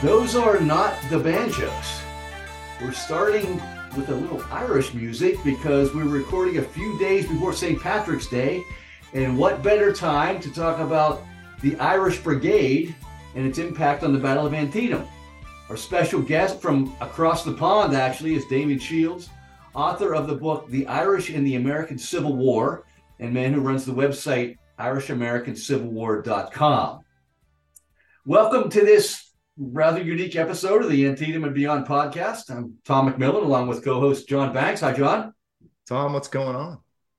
Those are not the banjos. We're starting with a little Irish music because we're recording a few days before St. Patrick's Day. And what better time to talk about the Irish Brigade and its impact on the Battle of Antietam? Our special guest from across the pond, actually, is Damien Shields, author of the book, The Irish in the American Civil War, and man who runs the website, IrishAmericanCivilWar.com. Welcome to this rather unique episode of the Antietam and Beyond podcast. I'm Tom McMillan, along with co-host John Banks. Hi, John. Tom, what's going on?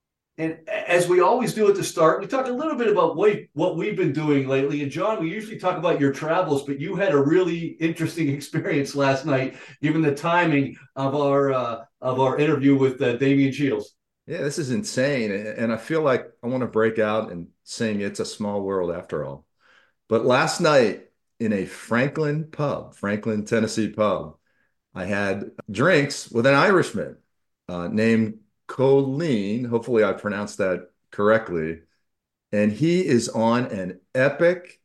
And as we always do at the start, we talk a little bit about what we've been doing lately. And John, we usually talk about your travels, but you had a really interesting experience last night, given the timing of our interview with Damien Shields. Yeah, this is insane. And I feel like I want to break out and sing It's a Small World After All. But last night in a Franklin, Tennessee pub, I had drinks with an Irishman named Colleen. Hopefully I pronounced that correctly. And he is on an epic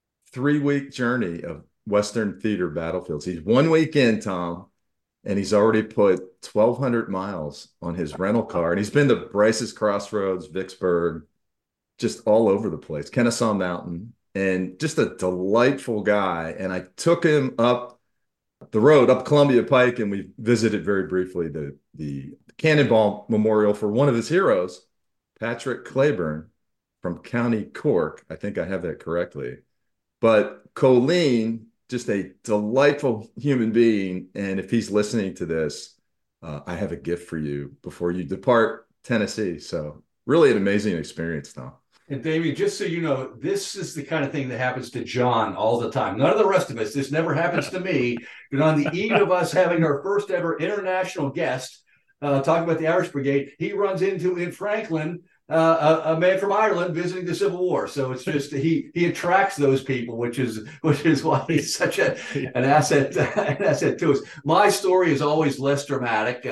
3-week journey of Western theater battlefields. He's 1 week in, Tom, and he's already put 1,200 miles on his rental car. And he's been to Bryce's Crossroads, Vicksburg, just all over the place, Kennesaw Mountain, and just a delightful guy. And I took him up the road, up Columbia Pike, and we visited very briefly the Cannonball Memorial for one of his heroes, Patrick Claiborne from County Cork. I think I have that correctly. But Colleen, just a delightful human being. And if he's listening to this, I have a gift for you before you depart Tennessee. So really an amazing experience, Tom. And Damien, just so you know, this is the kind of thing that happens to John all the time. None of the rest of us. This never happens to me. But on the eve of us having our first ever international guest talking about the Irish Brigade, he runs into, in Franklin, a man from Ireland visiting the Civil War. So it's just he attracts those people, which is why he's such an asset to us. My story is always less dramatic.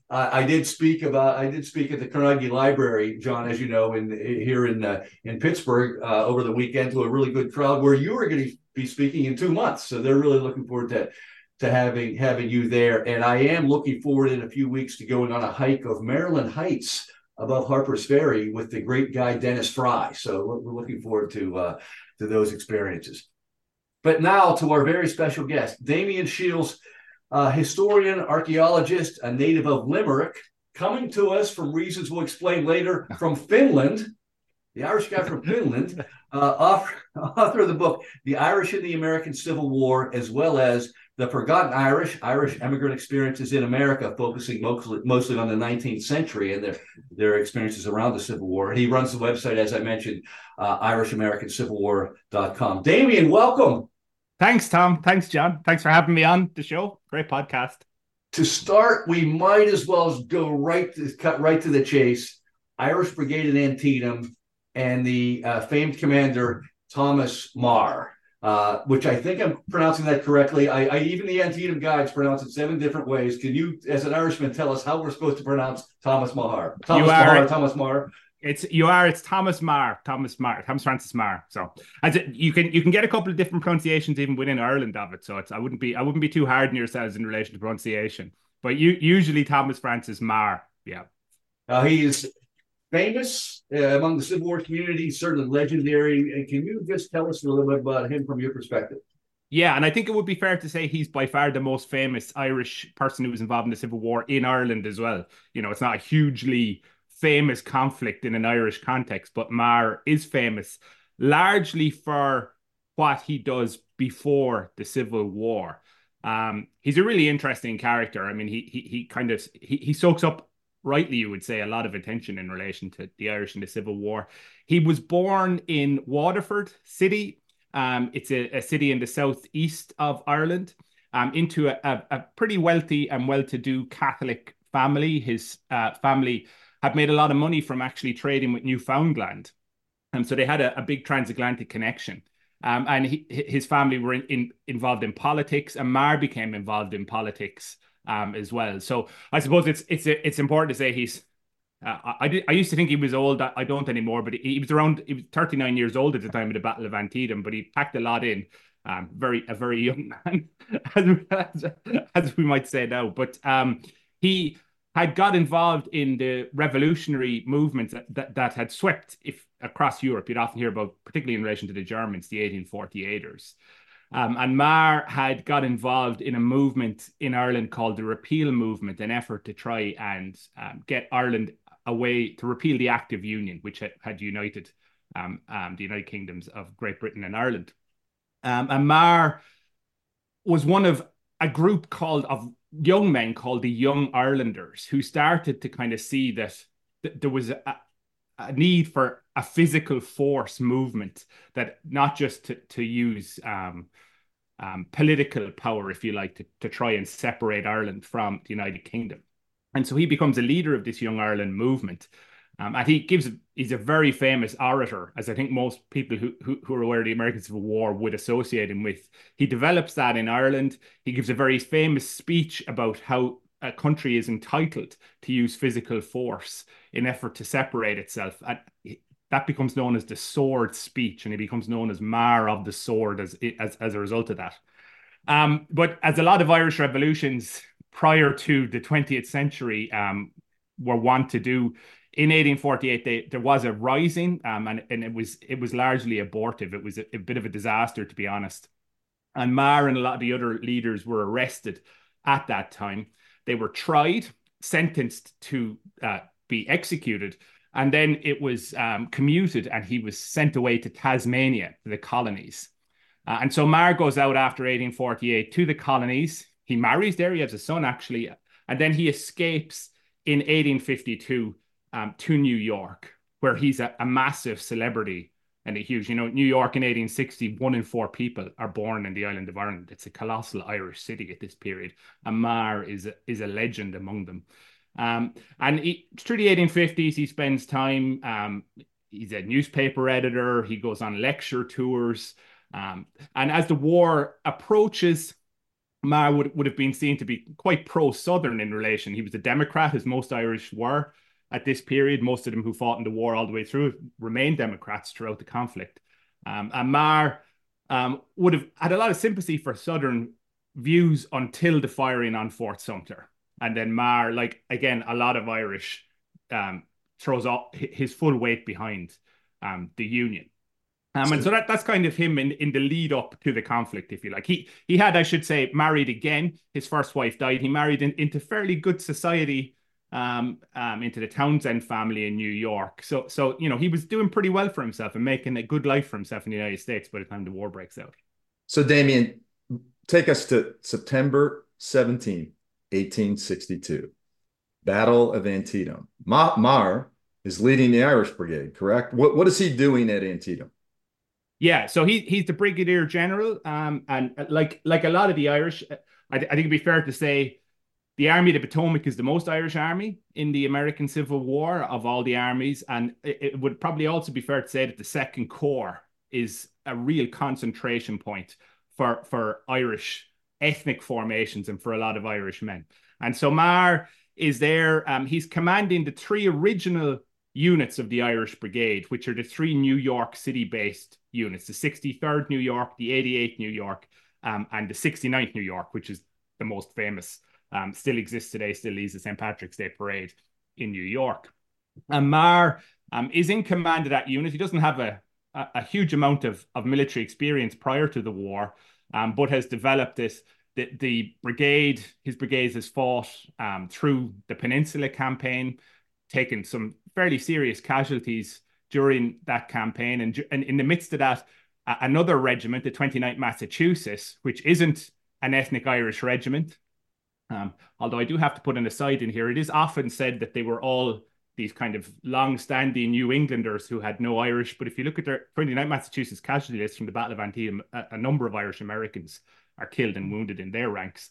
I did speak at the Carnegie Library, John, as you know, here in Pittsburgh over the weekend to a really good crowd where you were going to be speaking in 2 months. So they're really looking forward to having you there. And I am looking forward in a few weeks to going on a hike of Maryland Heights above Harper's Ferry with the great guy Dennis Fry. So we're looking forward to those experiences. But now to our very special guest, Damien Shields, historian, archaeologist, a native of Limerick, coming to us from reasons we'll explain later from Finland, the Irish guy from Finland, author of the book, The Irish in the American Civil War, as well as The Forgotten Irish Immigrant Experiences in America, focusing mostly on the 19th century and their experiences around the Civil War. And he runs the website, as I mentioned, IrishAmericanCivilWar.com. Damien, welcome. Thanks, Tom. Thanks, John. Thanks for having me on the show. Great podcast. To start, we might as well cut right to the chase. Irish Brigade in Antietam and the famed commander Thomas Marr, which I think I'm pronouncing that correctly. I even the Antietam guides pronounce it 7 different ways. Can you, as an Irishman, tell us how we're supposed to pronounce Thomas Marr? Thomas Marr. It's Thomas Marr, Thomas Francis Marr. So you can get a couple of different pronunciations even within Ireland of it. So I wouldn't be too hard on yourselves in relation to pronunciation. But usually Thomas Francis Marr. Yeah. He is famous among the Civil War community, certainly legendary. Can you just tell us a little bit about him from your perspective? Yeah, and I think it would be fair to say he's by far the most famous Irish person who was involved in the Civil War in Ireland as well. You know, it's not a hugely famous conflict in an Irish context, but Marr is famous largely for what he does before the Civil War. He's a really interesting character. I mean, he soaks up, rightly you would say, a lot of attention in relation to the Irish in the Civil War. He was born in Waterford City. It's a city in the southeast of Ireland, into a pretty wealthy and well-to-do Catholic family. His family had made a lot of money from actually trading with Newfoundland. So they had a big transatlantic connection. And his family were involved in politics, and Marr became involved in politics as well. So I suppose it's important to say he's I used to think he was old. I don't anymore, but he was 39 years old at the time of the Battle of Antietam, but he packed a lot in. a very young man, as we might say now. But he had got involved in the revolutionary movements that had swept across Europe. You'd often hear about, particularly in relation to the Germans, the 1848ers. And Marr had got involved in a movement in Ireland called the Repeal Movement, an effort to try and get Ireland away, to repeal the Act of Union, which had united the United Kingdoms of Great Britain and Ireland. And Marr was one of a group of young men called the Young Irelanders, who started to kind of see that there was a need for a physical force movement, that not just to use political power, if you like, to try and separate Ireland from the United Kingdom. And so he becomes a leader of this Young Ireland movement. And he's a very famous orator, as I think most people who are aware of the American Civil War would associate him with. He develops that in Ireland. He gives a very famous speech about how a country is entitled to use physical force in effort to separate itself. And that becomes known as the Sword Speech, and he becomes known as Marr of the Sword as a result of that. But as a lot of Irish revolutions prior to the 20th century were wont to do, in 1848 there was a rising, and it was largely abortive. It was a bit of a disaster, to be honest. And Marr and a lot of the other leaders were arrested at that time. They were tried, sentenced to be executed, and then it was commuted, and he was sent away to Tasmania, to the colonies. And so Marr goes out after 1848 to the colonies. He marries there. He has a son, actually. And then he escapes in 1852 to New York, where he's a massive celebrity and a huge, New York in 1860, 1 in 4 people are born in the island of Ireland. It's a colossal Irish city at this period. And Marr is a legend among them. And through the 1850s, he spends time, he's a newspaper editor. He goes on lecture tours. And as the war approaches, Marr would have been seen to be quite pro-Southern in relation. He was a Democrat, as most Irish were at this period. Most of them who fought in the war all the way through remained Democrats throughout the conflict. And Marr would have had a lot of sympathy for Southern views until the firing on Fort Sumter. And then Marr, like, again, a lot of Irish, throws off his full weight behind the Union. And so that's kind of him in the lead up to the conflict, if you like. He had, I should say, married again. His first wife died. He married into fairly good society, into the Townsend family in New York. So he was doing pretty well for himself and making a good life for himself in the United States by the time the war breaks out. So Damien, take us to September 17th, 1862, Battle of Antietam. Marr is leading the Irish Brigade, correct? What is he doing at Antietam? Yeah, so he's the brigadier general, and like a lot of the Irish, I think it'd be fair to say the Army of the Potomac is the most Irish army in the American Civil War of all the armies, and it would probably also be fair to say that the Second Corps is a real concentration point for Irish ethnic formations and for a lot of Irish men. And so Marr is there. He's commanding the 3 original units of the Irish Brigade, which are the 3 New York City-based units, the 63rd New York, the 88th New York, and the 69th New York, which is the most famous, still exists today, still leads the St. Patrick's Day Parade in New York. And Marr is in command of that unit. He doesn't have a huge amount of military experience prior to the war, but has developed this. The brigade, his brigade has fought through the Peninsula Campaign, taken some fairly serious casualties during that campaign. And in the midst of that, another regiment, the 29th Massachusetts, which isn't an ethnic Irish regiment, although I do have to put an aside in here, it is often said that they were all these kind of long-standing New Englanders who had no Irish. But if you look at their 29th Massachusetts casualty list from the Battle of Antietam, a number of Irish Americans are killed and wounded in their ranks.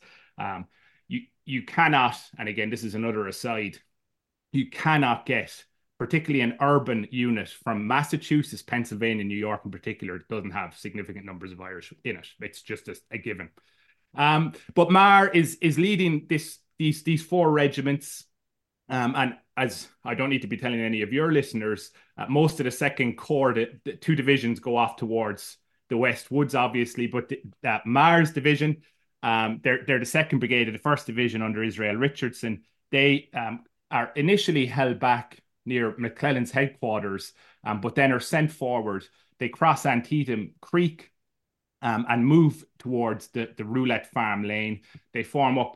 You cannot, and again, this is another aside, you cannot get, particularly an urban unit from Massachusetts, Pennsylvania, New York in particular, it doesn't have significant numbers of Irish in it. It's just a given. But Marr is leading these 4 regiments. And as I don't need to be telling any of your listeners, most of the Second Corps, the 2 divisions go off towards the West Woods, obviously, but that Mars division, they're the second brigade of the first division under Israel Richardson. They are initially held back near McClellan's headquarters, but then are sent forward. They cross Antietam Creek and move towards the Roulette Farm Lane. They form up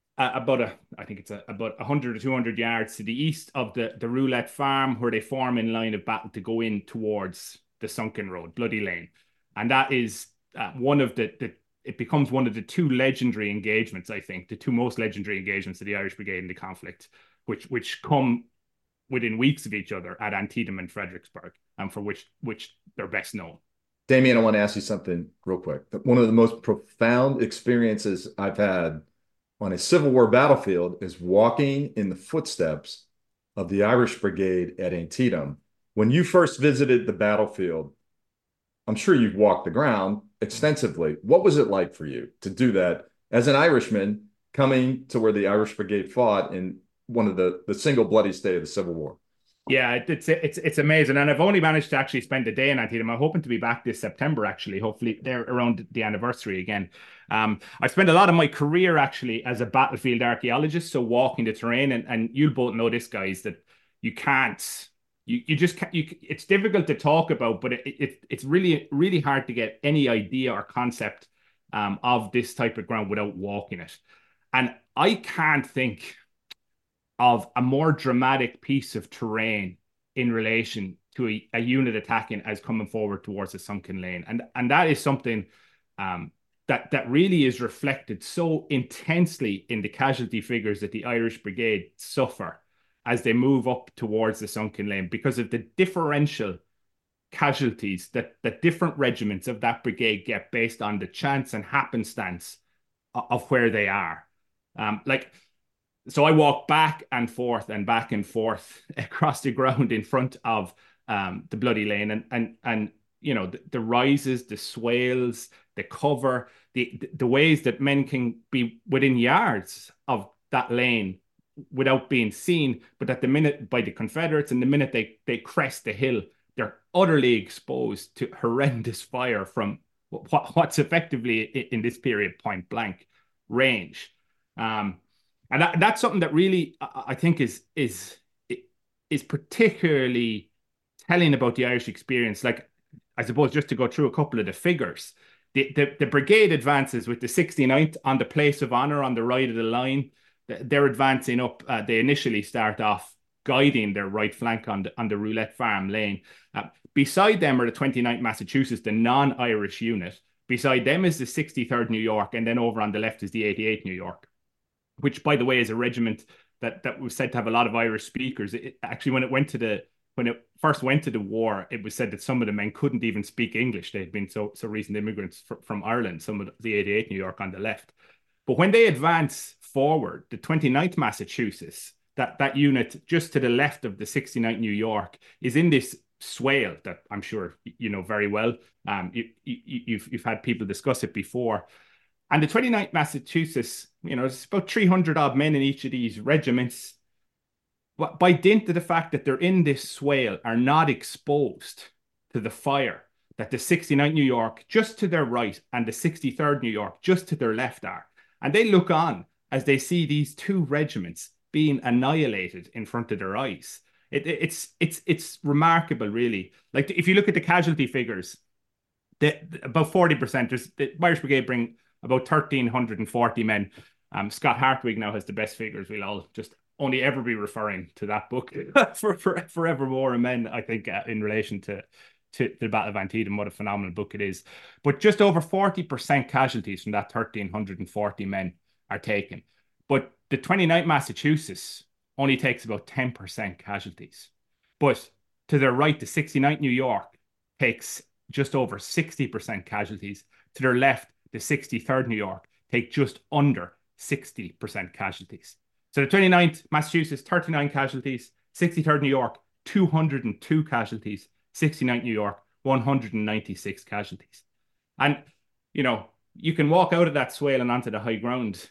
I think it's about 100 or 200 yards to the east of the Roulette Farm, where they form in line of battle to go in towards the sunken road, Bloody Lane. And that is one of it becomes one of the two legendary engagements, I think, the two most legendary engagements of the Irish Brigade in the conflict, which come within weeks of each other at Antietam and Fredericksburg, and for which they're best known. Damien, I want to ask you something real quick. One of the most profound experiences I've had on a Civil War battlefield is walking in the footsteps of the Irish Brigade at Antietam. When you first visited the battlefield, I'm sure you've walked the ground extensively. What was it like for you to do that as an Irishman coming to where the Irish Brigade fought in one of the single bloodiest day of the Civil War? Yeah, it's amazing. And I've only managed to actually spend a day in Antietam. I'm hoping to be back this September, actually. Hopefully they're around the anniversary again. I spent a lot of my career actually as a battlefield archaeologist, so walking the terrain. And you'll both know this, guys, that you can't, you just can't, it's difficult to talk about, but it's really, really hard to get any idea or concept of this type of ground without walking it. And I can't think of a more dramatic piece of terrain in relation to a unit attacking as coming forward towards a sunken lane. And that is something that really is reflected so intensely in the casualty figures that the Irish Brigade suffer as they move up towards the sunken lane, because of the differential casualties that different regiments of that brigade get based on the chance and happenstance of where they are. So I walk back and forth across the ground in front of the Bloody Lane, and you know, the rises, the swales, the cover, the ways that men can be within yards of that lane without being seen, but at the minute by the Confederates, and the minute they crest the hill, they're utterly exposed to horrendous fire from what's effectively in this period point blank range. And that's something that really I think is particularly telling about the Irish experience. Like, I suppose just to go through a couple of the figures, the brigade advances with the 69th on the place of honor on the right of the line. They're advancing up. They initially start off guiding their right flank on the Roulette Farm Lane. Beside them are the 29th Massachusetts, the non-Irish unit. Beside them is the 63rd New York, and then over on the left is the 88th New York, which, by the way, is a regiment that was said to have a lot of Irish speakers. Actually, when it first went to the war, it was said that some of the men couldn't even speak English. They had been so recent immigrants from Ireland, some of the 88th New York on the left. But when they advance forward, the 29th Massachusetts, that unit just to the left of the 69th New York, is in this swale that I'm sure you know very well. You've had people discuss it before. And the 29th Massachusetts, you know, it's about 300 odd men in each of these regiments. But by dint of the fact that they're in this swale, are not exposed to the fire that the 69th New York just to their right and the 63rd New York just to their left are. And they look on as they see these two regiments being annihilated in front of their eyes. It's remarkable, really. Like, if you look at the casualty figures, about 40%, the Irish Brigade bring about 1,340 men. Scott Hartwig now has the best figures. We'll all just only ever be referring to that book for forevermore. And men, I think, in relation to the Battle of Antietam, what a phenomenal book it is. But just over 40% casualties from that 1,340 men are taken. But the 29th Massachusetts only takes about 10% casualties. But to their right, the 69th New York takes just over 60% casualties. To their left, the 63rd New York take just under 60% casualties. So the 29th Massachusetts, 39 casualties, 63rd New York, 202 casualties, 69th New York, 196 casualties. And, you know, you can walk out of that swale and onto the high ground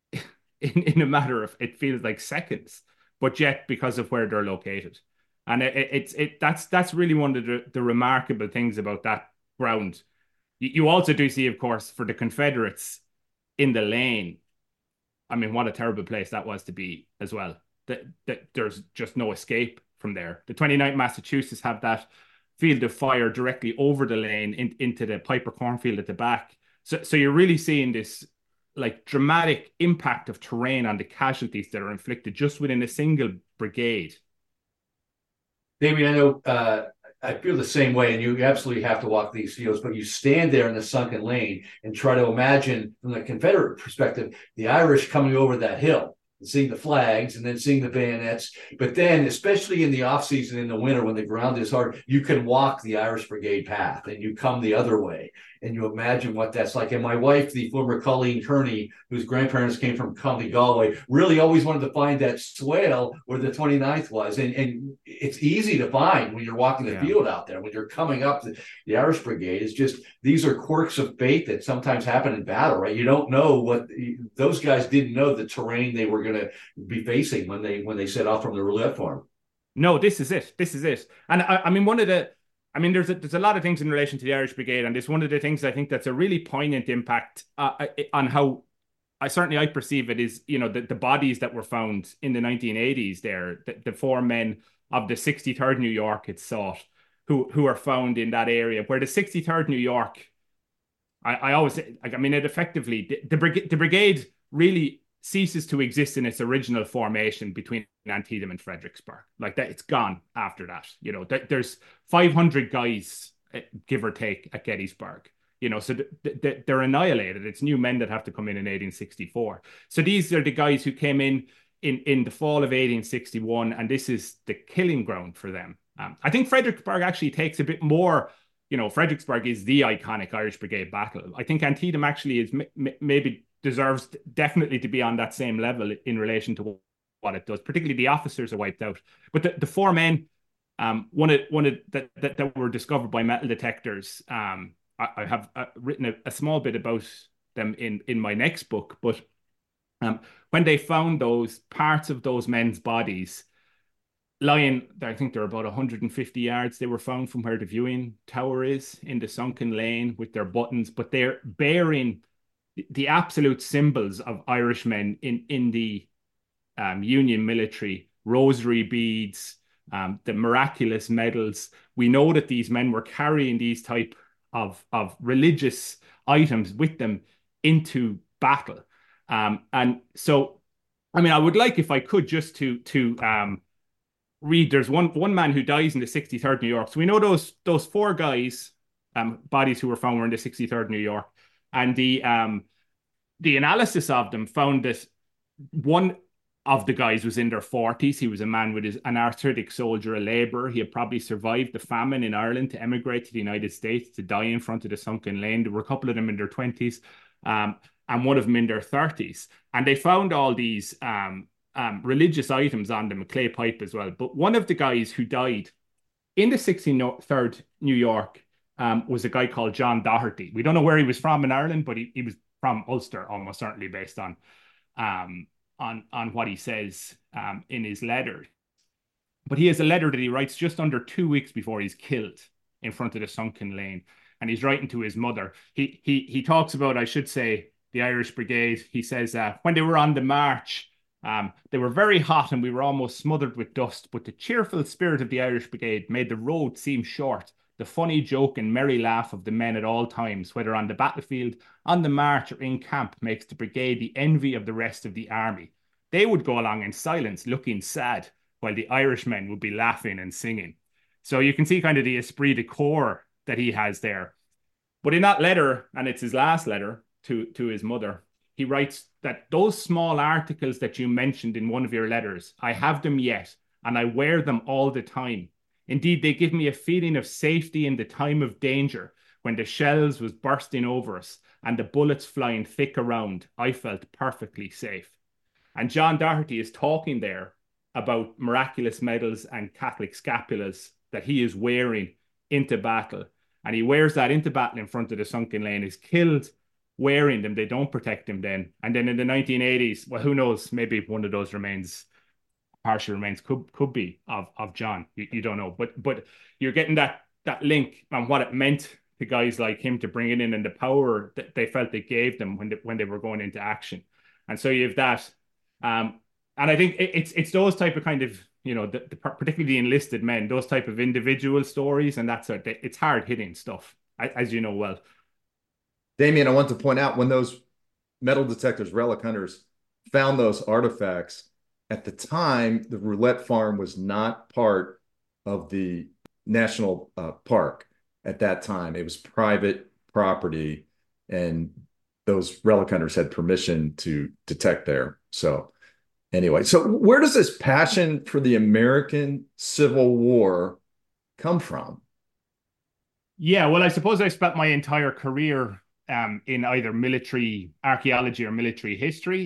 in a matter of, it feels like seconds, but yet because of where they're located. And that's really one of the remarkable things about that ground. You also do see, of course, for the Confederates in the lane. I mean, what a terrible place that was to be as well. That there's just no escape from there. The 29th Massachusetts have that field of fire directly over the lane into the Piper cornfield at the back. So you're really seeing this like dramatic impact of terrain on the casualties that are inflicted just within a single brigade. Damien, I know I feel the same way, and you absolutely have to walk these fields, but you stand there in the sunken lane and try to imagine from the Confederate perspective, the Irish coming over that hill, and seeing the flags and then seeing the bayonets. But then, especially in the off season in the winter when the ground is hard, you can walk the Irish Brigade path and you come the other way. And you imagine what that's like. And my wife, the former Colleen Kearney, whose grandparents came from County Galway, really always wanted to find that swale where the 29th was. And it's easy to find when you're walking the field out there. When you're coming up the Irish Brigade, it's just these are quirks of fate that sometimes happen in battle, right? You don't know what those guys didn't know the terrain they were going to be facing when they set off from the roulette farm. No, this is it. This is it. And I mean, there's a lot of things in relation to the Irish Brigade, and it's one of the things I think that's a really poignant impact on how I perceive it is, you know, the bodies that were found in the 1980s there, the four men of the 63rd New York, it's thought, who are found in that area, where the 63rd New York, I always, like, I mean, it effectively, the brigade really ceases to exist in its original formation between Antietam and Fredericksburg. Like that, it's gone after that. You know, there's 500 guys, give or take, at Gettysburg. You know, so they're annihilated. It's new men that have to come in 1864. So these are the guys who came in the fall of 1861, and this is the killing ground for them. I think Fredericksburg actually takes a bit more. You know, Fredericksburg is the iconic Irish Brigade battle. I think Antietam actually is maybe deserves definitely to be on that same level in relation to what it does. Particularly the officers are wiped out, but the four men, one of that were discovered by metal detectors. I have written a small bit about them in my next book. But when they found those parts of those men's bodies lying, I think they're about 150 yards. They were found from where the viewing tower is in the sunken lane with their buttons, but they're bearing the absolute symbols of Irishmen in the Union military, rosary beads, the miraculous medals. We know that these men were carrying these type of religious items with them into battle. And so, I mean, I would like, if I could, just to read, there's one man who dies in the 63rd New York. So we know those four guys, bodies who were found were in the 63rd New York. And the analysis of them found that one of the guys was in their 40s. He was a man with an arthritic soldier, a laborer. He had probably survived the famine in Ireland to emigrate to the United States to die in front of the sunken lane. There were a couple of them in their 20s, and one of them in their 30s. And they found all these religious items on them, a clay pipe as well. But one of the guys who died in the 63rd New York was a guy called John Doherty. We don't know where he was from in Ireland, but he was from Ulster, almost certainly, based on what he says in his letter. But he has a letter that he writes just under 2 weeks before he's killed in front of the sunken lane, and he's writing to his mother. He talks about, I should say, the Irish Brigade. He says when they were on the march, they were very hot and we were almost smothered with dust, but the cheerful spirit of the Irish Brigade made the road seem short. The funny joke and merry laugh of the men at all times, whether on the battlefield, on the march, or in camp, makes the brigade the envy of the rest of the army. They would go along in silence, looking sad, while the Irishmen would be laughing and singing. So you can see kind of the esprit de corps that he has there. But in that letter, and it's his last letter to his mother, he writes that those small articles that you mentioned in one of your letters, I have them yet, and I wear them all the time. Indeed, they give me a feeling of safety in the time of danger. When the shells was bursting over us and the bullets flying thick around, I felt perfectly safe. And John Doherty is talking there about miraculous medals and Catholic scapulas that he is wearing into battle. And he wears that into battle in front of the sunken lane, is killed wearing them. They don't protect him then. And then in the 1980s, well, who knows, maybe one of those remains, partial remains, could be of John. You don't know. But you're getting that link and what it meant to guys like him to bring it in, and the power that they felt it gave them when they were going into action. And so you have that. And I think it's those type of kind of, particularly the enlisted men, those type of individual stories, and it's hard hitting stuff, as you know well. Damien, I want to point out when those metal detectors, relic hunters, found those artifacts, at the time, the Roulette Farm was not part of the national park at that time. It was private property, and those relic hunters had permission to detect there. So anyway, so where does this passion for the American Civil War come from? Yeah, well, I suppose I spent my entire career in either military archaeology or military history,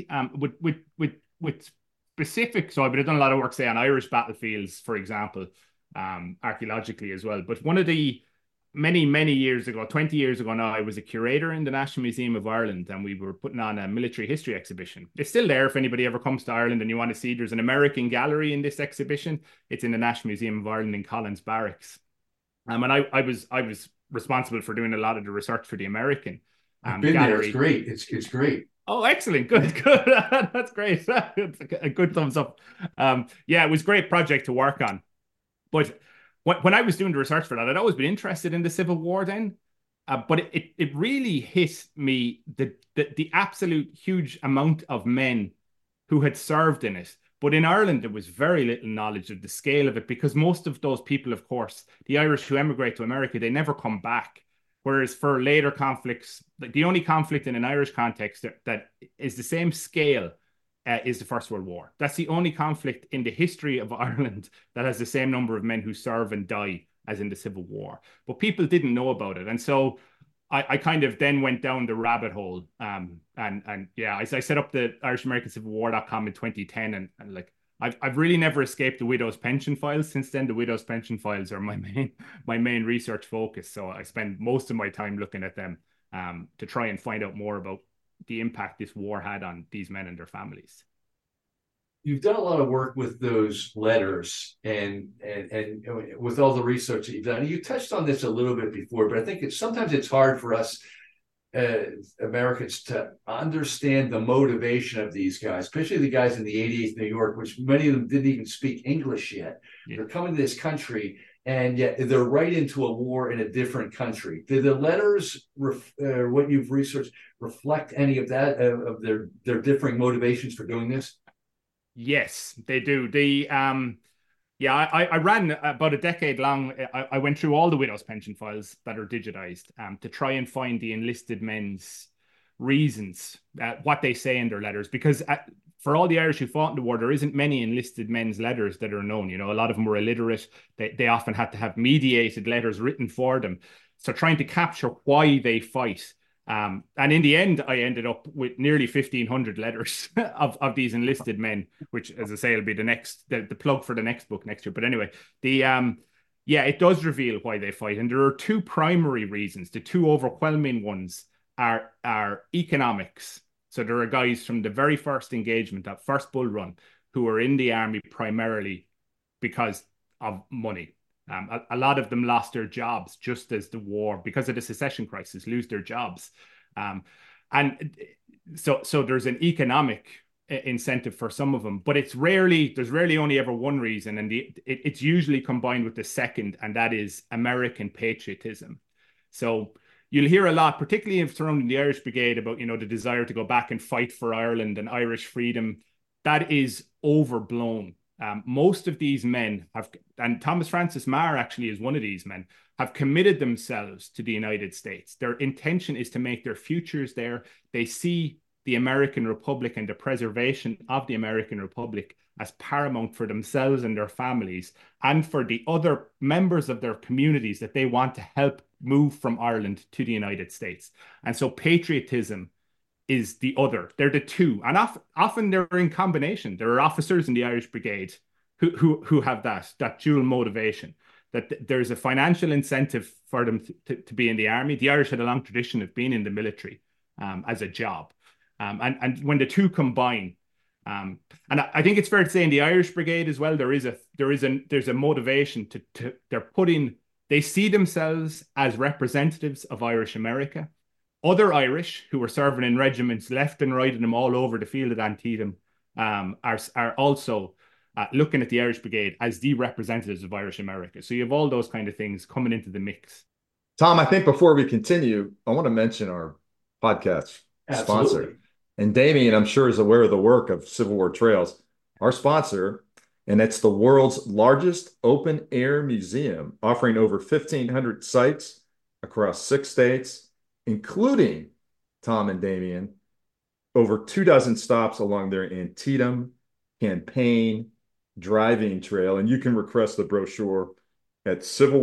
with specific. So I've done a lot of work, say, on Irish battlefields, for example, archaeologically as well. But one of the many years ago, 20 years ago now, I was a curator in the National Museum of Ireland, and we were putting on a military history exhibition. It's still there if anybody ever comes to Ireland and you want to see. There's an American gallery in this exhibition. It's in the National Museum of Ireland in Collins Barracks. And I was responsible for doing a lot of the research for the American I've been gallery. There. It's great. It's great. Oh, excellent. Good. That's great. It's a good thumbs up. Yeah, it was a great project to work on. But when I was doing the research for that, I'd always been interested in the Civil War then. But it really hit me the absolute huge amount of men who had served in it. But in Ireland, there was very little knowledge of the scale of it, because most of those people, of course, the Irish who emigrate to America, they never come back. Whereas for later conflicts, like the only conflict in an Irish context that is the same scale is the First World War. That's the only conflict in the history of Ireland that has the same number of men who serve and die as in the Civil War. But people didn't know about it. And so I kind of then went down the rabbit hole. And yeah, I set up the IrishAmericanCivilWar.com in 2010. And like, I've really never escaped the Widow's Pension Files. Since then, the Widow's Pension Files are my main research focus. So I spend most of my time looking at them to try and find out more about the impact this war had on these men and their families. You've done a lot of work with those letters and with all the research that you've done. You touched on this a little bit before, but I think sometimes it's hard for us Americans to understand the motivation of these guys, especially the guys in the 88th New York, which many of them didn't even speak English yet. Yeah. They're coming to this country, and yet they're right into a war in a different country. Did the letters, what you've researched, reflect any of that, of their differing motivations for doing this? Yes, they do. Yeah, I ran about a decade long. I went through all the Widow's Pension Files that are digitized to try and find the enlisted men's reasons, what they say in their letters. Because for all the Irish who fought in the war, there isn't many enlisted men's letters that are known. You know, a lot of them were illiterate. They often had to have mediated letters written for them. So trying to capture why they fight. And in the end, I ended up with nearly 1,500 letters of these enlisted men, which, as I say, will be the plug for the next book next year. But anyway, it does reveal why they fight. And there are two primary reasons. The two overwhelming ones are economics. So there are guys from the very first engagement, that first Bull Run, who are in the army primarily because of money. A lot of them lost their jobs just as the war, because of the secession crisis, lose their jobs. And so there's an economic incentive for some of them, but there's rarely only ever one reason. And it's usually combined with the second, and that is American patriotism. So you'll hear a lot, particularly surrounding the Irish Brigade, about, the desire to go back and fight for Ireland and Irish freedom. That is overblown. Most of these men have, and Thomas Francis Meagher actually is one of these men, have committed themselves to the United States. Their intention is to make their futures there. They see the American Republic and the preservation of the American Republic as paramount for themselves and their families, and for the other members of their communities that they want to help move from Ireland to the United States. And so patriotism is the other. They're the two, and often they're in combination. There are officers in the Irish Brigade who have that dual motivation, that there's a financial incentive for them to be in the army. The Irish had a long tradition of being in the military as a job, and when the two combine, and I think it's fair to say in the Irish Brigade as well, there's a motivation to they're putting They see themselves as representatives of Irish America. Other Irish who were serving in regiments left and right of them all over the field at Antietam are also looking at the Irish Brigade as the representatives of Irish America. So you have all those kind of things coming into the mix. Tom, I think before we continue, I want to mention our podcast sponsor. And Damien, I'm sure, is aware of the work of Civil War Trails, our sponsor, and it's the world's largest open-air museum, offering over 1,500 sites across 6 states, including, Tom and Damien, over 24 stops along their Antietam campaign driving trail. And you can request the brochure at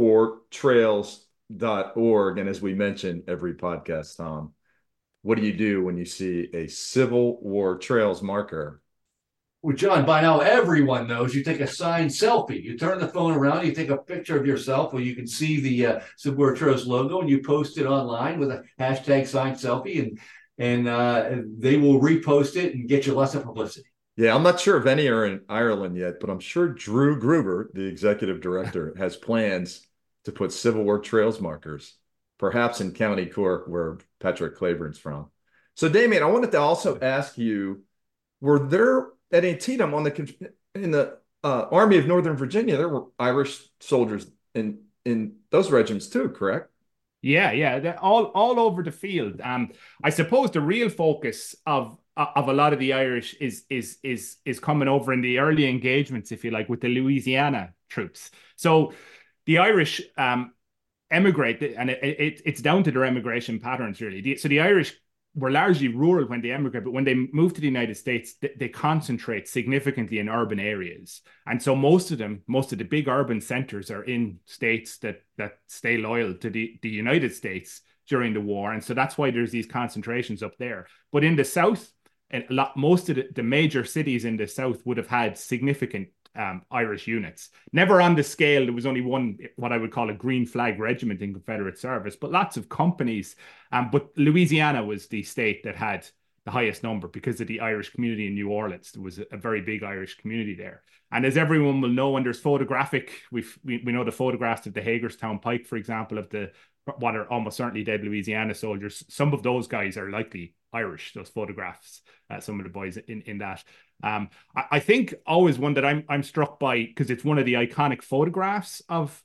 civilwartrails.org. And as we mentioned every podcast, Tom, what do you do when you see a Civil War Trails marker? Well, John, by now everyone knows you take a signed selfie. You turn the phone around, you take a picture of yourself where you can see the Civil War Trails logo, and you post it online with a hashtag signed selfie, and they will repost it and get you lots of publicity. Yeah, I'm not sure if any are in Ireland yet, but I'm sure Drew Gruber, the executive director, has plans to put Civil War Trails markers, perhaps in County Cork, where Patrick Claiborne's from. So, Damien, I wanted to also ask you, were there at Antietam in the Army of Northern Virginia, there were Irish soldiers in those regiments too, correct? Yeah, they're all over the field. I suppose the real focus of a lot of the Irish is coming over in the early engagements, if you like, with the Louisiana troops. So the Irish emigrate, and it's down to their emigration patterns, really. So the Irish were largely rural when they emigrate, but when they move to the United States, they concentrate significantly in urban areas. And so most of the big urban centers are in states that stay loyal to the United States during the war. And so that's why there's these concentrations up there. But in the South, most of the major cities in the South would have had significant Irish units. Never on the scale, there was only one, what I would call a green flag regiment in Confederate service, but lots of companies. But Louisiana was the state that had the highest number because of the Irish community in New Orleans. There was a very big Irish community there. And as everyone will know, and there's photographic, we know the photographs of the Hagerstown Pike, for example, of what are almost certainly dead Louisiana soldiers. Some of those guys are likely Irish, those photographs, some of the boys in that. I think always one that I'm struck by, because it's one of the iconic photographs of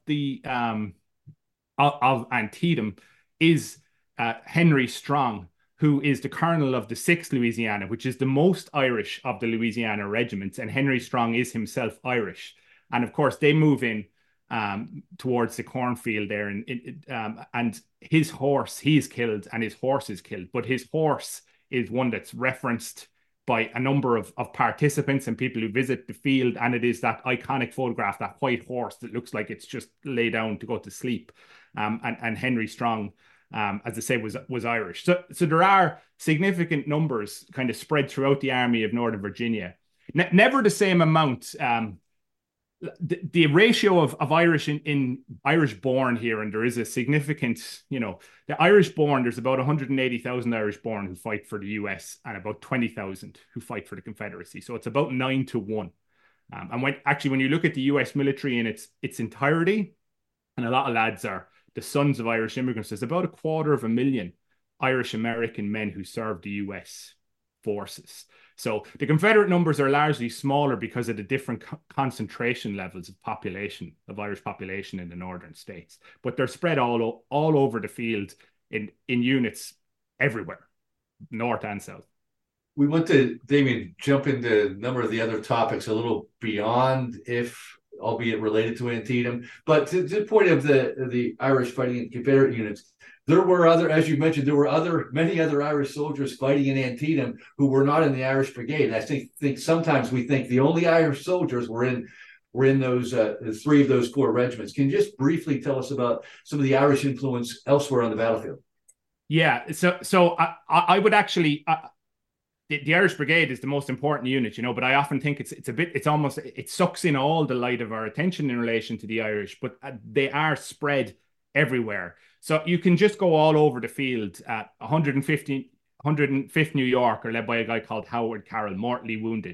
Antietam, is Henry Strong, who is the colonel of the 6th Louisiana, which is the most Irish of the Louisiana regiments. And Henry Strong is himself Irish. And of course, they move in towards the cornfield there, and his horse, he's killed, and his horse is killed. But his horse is one that's referenced by a number of participants and people who visit the field, and it is that iconic photograph, that white horse that looks like it's just lay down to go to sleep. And Henry Strong, as I say, was Irish. So there are significant numbers kind of spread throughout the Army of Northern Virginia. Never the same amount. The ratio of Irish in Irish born here, and there is a significant, the Irish born, there's about 180,000 Irish born who fight for the US and about 20,000 who fight for the Confederacy. So it's about 9-1. And when you look at the US military in its entirety, and a lot of lads are the sons of Irish immigrants, there's about 250,000 Irish American men who served the US forces. So the Confederate numbers are largely smaller because of the different concentration levels of population, of Irish population in the northern states. But they're spread all over the field in units everywhere, north and south. We want to, Damien, jump into a number of the other topics a little beyond, albeit related to Antietam. But to the point of the Irish fighting in Confederate units, there were as you mentioned, many other Irish soldiers fighting in Antietam who were not in the Irish Brigade. I think sometimes we think the only Irish soldiers were in those 3 of those 4 regiments. Can you just briefly tell us about some of the Irish influence elsewhere on the battlefield? Yeah, so I would actually. The Irish Brigade is the most important unit, but I often think it sucks in all the light of our attention in relation to the Irish, but they are spread everywhere. So you can just go all over the field. 105th New York are led by a guy called Howard Carroll, mortally wounded.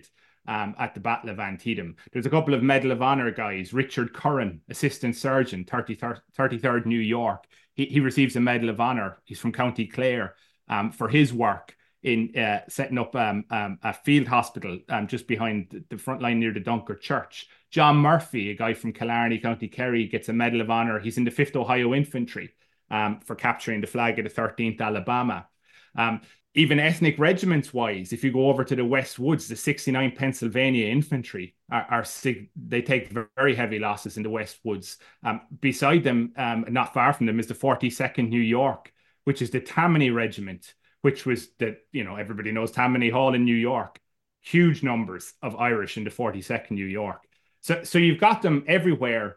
at the Battle of Antietam. There's a couple of Medal of Honor guys. Richard Curran, Assistant Surgeon, 33rd New York. He receives a Medal of Honor. He's from County Clare for his work in setting up a field hospital just behind the front line near the Dunkard Church. John Murphy, a guy from Killarney, County Kerry, gets a Medal of Honor. He's in the 5th Ohio Infantry for capturing the flag of the 13th Alabama. Even ethnic regiments wise, if you go over to the West Woods, the 69th Pennsylvania Infantry they take very heavy losses in the West Woods. Beside them, not far from them, is the 42nd New York, which is the Tammany Regiment, which was everybody knows Tammany Hall in New York. Huge numbers of Irish in the 42nd New York. So you've got them everywhere.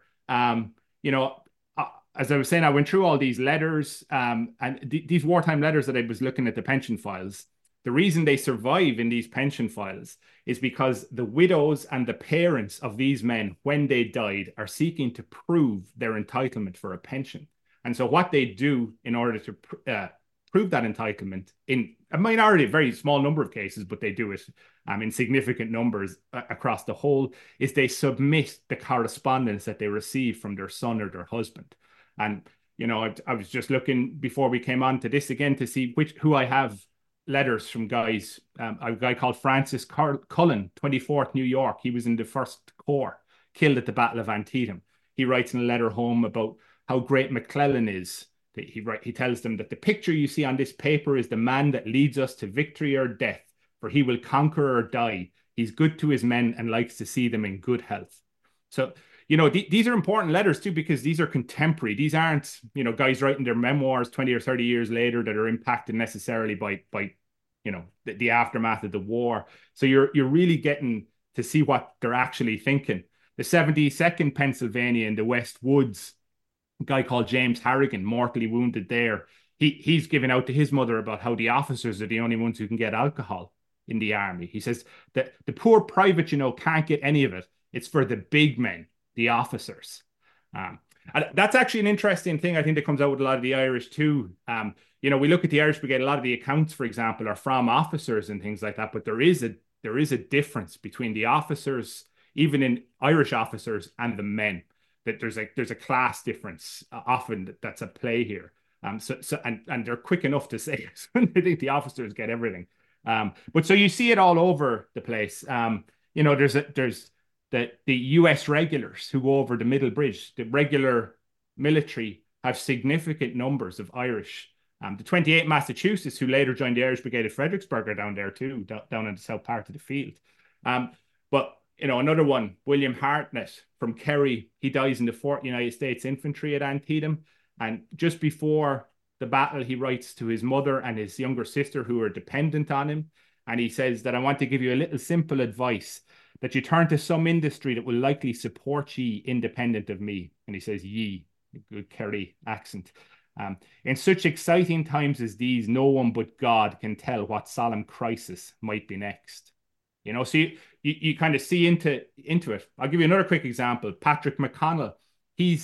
As I was saying, I went through all these letters and these wartime letters that I was looking at the pension files. The reason they survive in these pension files is because the widows and the parents of these men, when they died, are seeking to prove their entitlement for a pension. And so what they do in order to prove that entitlement, in a minority, a very small number of cases, but they do it in significant numbers across the whole, is they submit the correspondence that they receive from their son or their husband. And, I was just looking before we came on to this again to see who I have letters from guys. A guy called Francis Cullen, 24th New York. He was in the 1st Corps, killed at the Battle of Antietam. He writes in a letter home about how great McClellan is. He tells them that the picture you see on this paper is the man that leads us to victory or death, for he will conquer or die. He's good to his men and likes to see them in good health. So, these are important letters too, because these are contemporary. These aren't, guys writing their memoirs 20 or 30 years later that are impacted necessarily by the aftermath of the war. So you're really getting to see what they're actually thinking. The 72nd Pennsylvania in the West Woods, a guy called James Harrigan, mortally wounded there. He's giving out to his mother about how the officers are the only ones who can get alcohol in the army. He says that the poor private, can't get any of it. It's for the big men, the officers. And that's actually an interesting thing, I think, that comes out with a lot of the Irish too. We look at the Irish Brigade, a lot of the accounts, for example, are from officers and things like that, but there is a difference between the officers, even in Irish officers, and the men. That there's a class difference often that's at play here. And they're quick enough to say it when they think the officers get everything. But so you see it all over the place. There's the US regulars who go over the Middle Bridge. The regular military have significant numbers of Irish. The 28th Massachusetts, who later joined the Irish Brigade at Fredericksburg, are down there too, down in the south part of the field. But another one, William Hartnett from Kerry, he dies in the 4th United States Infantry at Antietam. And just before the battle, he writes to his mother and his younger sister who are dependent on him. And he says that I want to give you a little simple advice, that you turn to some industry that will likely support ye independent of me. And he says ye, a good Kerry accent. In such exciting times as these, no one but God can tell what solemn crisis might be next. So you kind of see into it. I'll give you another quick example. Patrick McConnell, he